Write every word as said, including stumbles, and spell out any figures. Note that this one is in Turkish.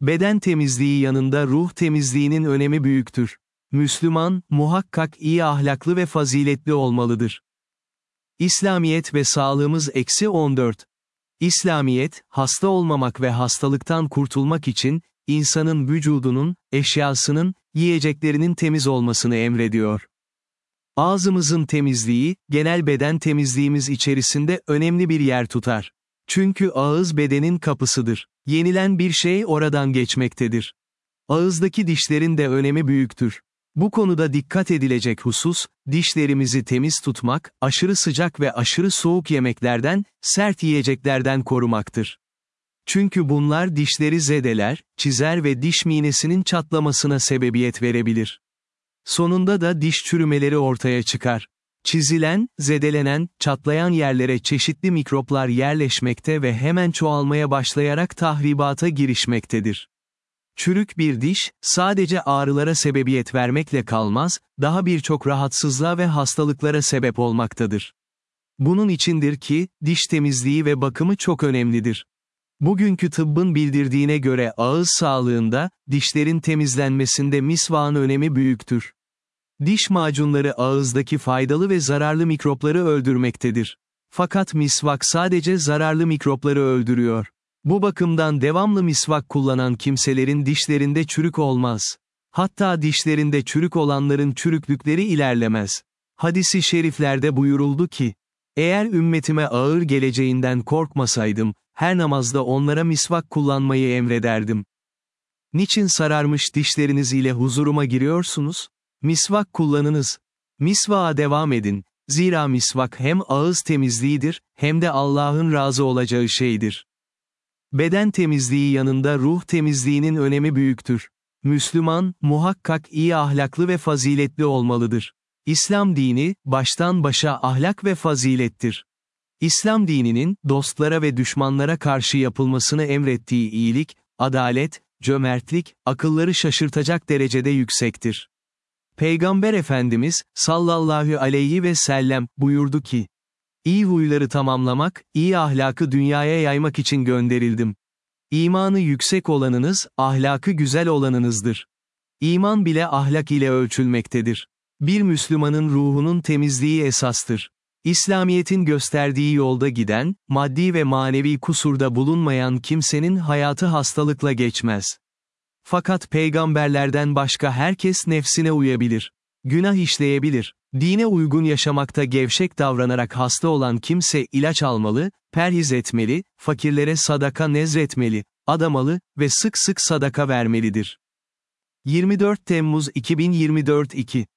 Beden temizliği yanında ruh temizliğinin önemi büyüktür. Müslüman, muhakkak iyi ahlaklı ve faziletli olmalıdır. İslamiyet ve sağlığımız eksi on dört. İslamiyet, hasta olmamak ve hastalıktan kurtulmak için, insanın vücudunun, eşyasının, yiyeceklerinin temiz olmasını emrediyor. Ağzımızın temizliği, genel beden temizliğimiz içerisinde önemli bir yer tutar. Çünkü ağız bedenin kapısıdır. Yenilen bir şey oradan geçmektedir. Ağızdaki dişlerin de önemi büyüktür. Bu konuda dikkat edilecek husus, dişlerimizi temiz tutmak, aşırı sıcak ve aşırı soğuk yemeklerden, sert yiyeceklerden korumaktır. Çünkü bunlar dişleri zedeler, çizer ve diş minesinin çatlamasına sebebiyet verebilir. Sonunda da diş çürümeleri ortaya çıkar. Çizilen, zedelenen, çatlayan yerlere çeşitli mikroplar yerleşmekte ve hemen çoğalmaya başlayarak tahribata girişmektedir. Çürük bir diş, sadece ağrılara sebebiyet vermekle kalmaz, daha birçok rahatsızlığa ve hastalıklara sebep olmaktadır. Bunun içindir ki, diş temizliği ve bakımı çok önemlidir. Bugünkü tıbbın bildirdiğine göre ağız sağlığında, dişlerin temizlenmesinde misvakın önemi büyüktür. Diş macunları ağızdaki faydalı ve zararlı mikropları öldürmektedir. Fakat misvak sadece zararlı mikropları öldürüyor. Bu bakımdan devamlı misvak kullanan kimselerin dişlerinde çürük olmaz. Hatta dişlerinde çürük olanların çürüklükleri ilerlemez. Hadis-i şeriflerde buyuruldu ki, eğer ümmetime ağır geleceğinden korkmasaydım, her namazda onlara misvak kullanmayı emrederdim. Niçin sararmış dişleriniz ile huzuruma giriyorsunuz? Misvak kullanınız. Misvağa devam edin. Zira misvak hem ağız temizliğidir, hem de Allah'ın razı olacağı şeydir. Beden temizliği yanında ruh temizliğinin önemi büyüktür. Müslüman, muhakkak iyi ahlaklı ve faziletli olmalıdır. İslam dini, baştan başa ahlak ve fazilettir. İslam dininin, dostlara ve düşmanlara karşı yapılmasını emrettiği iyilik, adalet, cömertlik, akılları şaşırtacak derecede yüksektir. Peygamber Efendimiz, sallallahu aleyhi ve sellem, buyurdu ki, İyi huyları tamamlamak, iyi ahlakı dünyaya yaymak için gönderildim. İmanı yüksek olanınız, ahlakı güzel olanınızdır. İman bile ahlak ile ölçülmektedir. Bir Müslümanın ruhunun temizliği esastır. İslamiyet'in gösterdiği yolda giden, maddi ve manevi kusurda bulunmayan kimsenin hayatı hastalıkla geçmez. Fakat peygamberlerden başka herkes nefsine uyabilir. Günah işleyebilir. Dine uygun yaşamakta gevşek davranarak hasta olan kimse ilaç almalı, perhiz etmeli, fakirlere sadaka nezretmeli, adamalı ve sık sık sadaka vermelidir. yirmi dört Temmuz iki bin yirmi dört iki